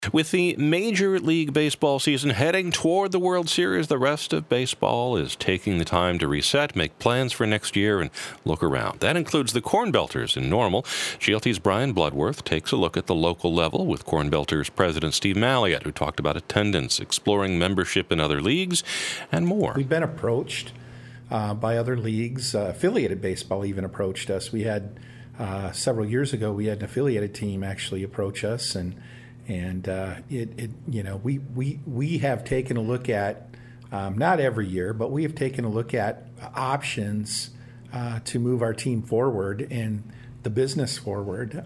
With the Major League Baseball season heading toward the World Series, the rest of baseball is taking the time to reset, make plans for next year, and look around. That includes the Corn Belters in Normal. GLT's Brian Bloodworth takes a look at the local level with Corn Belters President Steve Malliott, who talked about attendance, exploring membership in other leagues, and more. We've been approached by other leagues. Affiliated baseball even approached us. We had several years ago, we had an affiliated team actually approach us, and we have taken a look at, not every year, but we have taken a look at options to move our team forward and the business forward.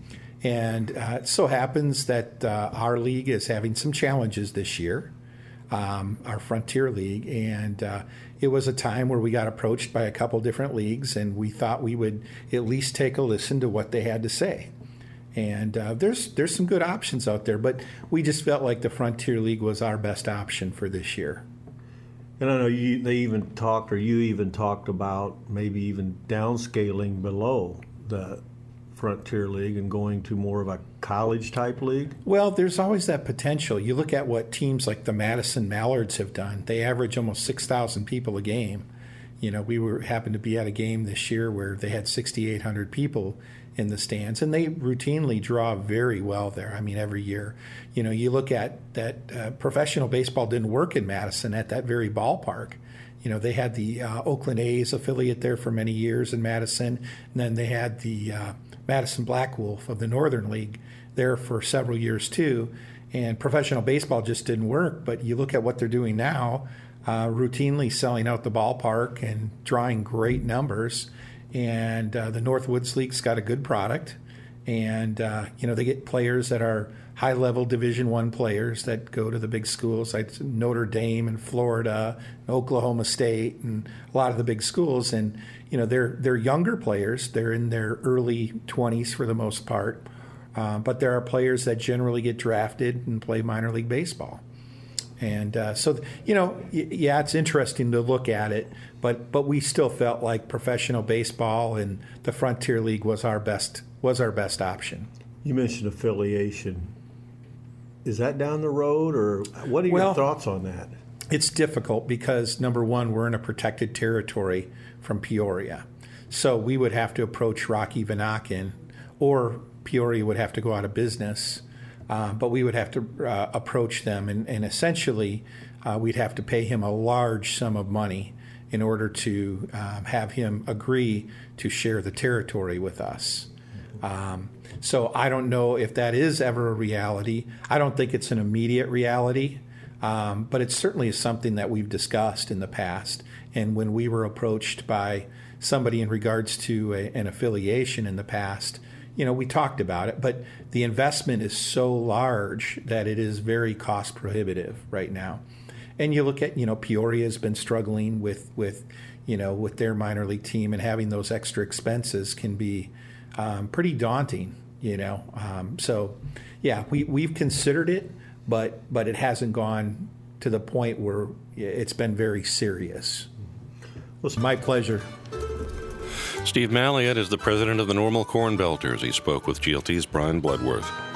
It so happens that our league is having some challenges this year, our Frontier League, and it was a time where we got approached by a couple different leagues, and we thought we would at least take a listen to what they had to say. And there's some good options out there, but we just felt like the Frontier League was our best option for this year. And I know you even talked about maybe even downscaling below the Frontier League and going to more of a college-type league? Well, there's always that potential. You look at what teams like the Madison Mallards have done. They average almost 6,000 people a game. You know, happened to be at a game this year where they had 6,800 people in the stands, and they routinely draw very well there. I mean, every year. You know, you look at that professional baseball didn't work in Madison at that very ballpark. You know, they had the Oakland A's affiliate there for many years in Madison, and then they had the Madison Black Wolf of the Northern League there for several years too. And professional baseball just didn't work. But you look at what they're doing now, routinely selling out the ballpark and drawing great numbers. And the Northwoods League's got a good product, and they get players that are high-level Division I players that go to the big schools like Notre Dame and Florida, and Oklahoma State, and a lot of the big schools. And they're younger players; they're in their early 20s for the most part. But there are players that generally get drafted and play minor league baseball. And it's interesting to look at it, but we still felt like professional baseball and the Frontier League was our best option. You mentioned affiliation. Is that down the road, or what are your thoughts on that? It's difficult because, number one, we're in a protected territory from Peoria. So we would have to approach Rocky Vanaken, or Peoria would have to go out of business. But we would have to approach them, and essentially we'd have to pay him a large sum of money in order to have him agree to share the territory with us. So I don't know if that is ever a reality. I don't think it's an immediate reality, but it certainly is something that we've discussed in the past. And when we were approached by somebody in regards to an affiliation in the past, we talked about it, but the investment is so large that it is very cost prohibitive right now. And you look at, Peoria has been struggling with their minor league team, and having those extra expenses can be pretty daunting, So, yeah, we've considered it, but it hasn't gone to the point where it's been very serious. Well, it's my pleasure. Steve Malliott is the president of the Normal Corn Belters. He spoke with GLT's Brian Bloodworth.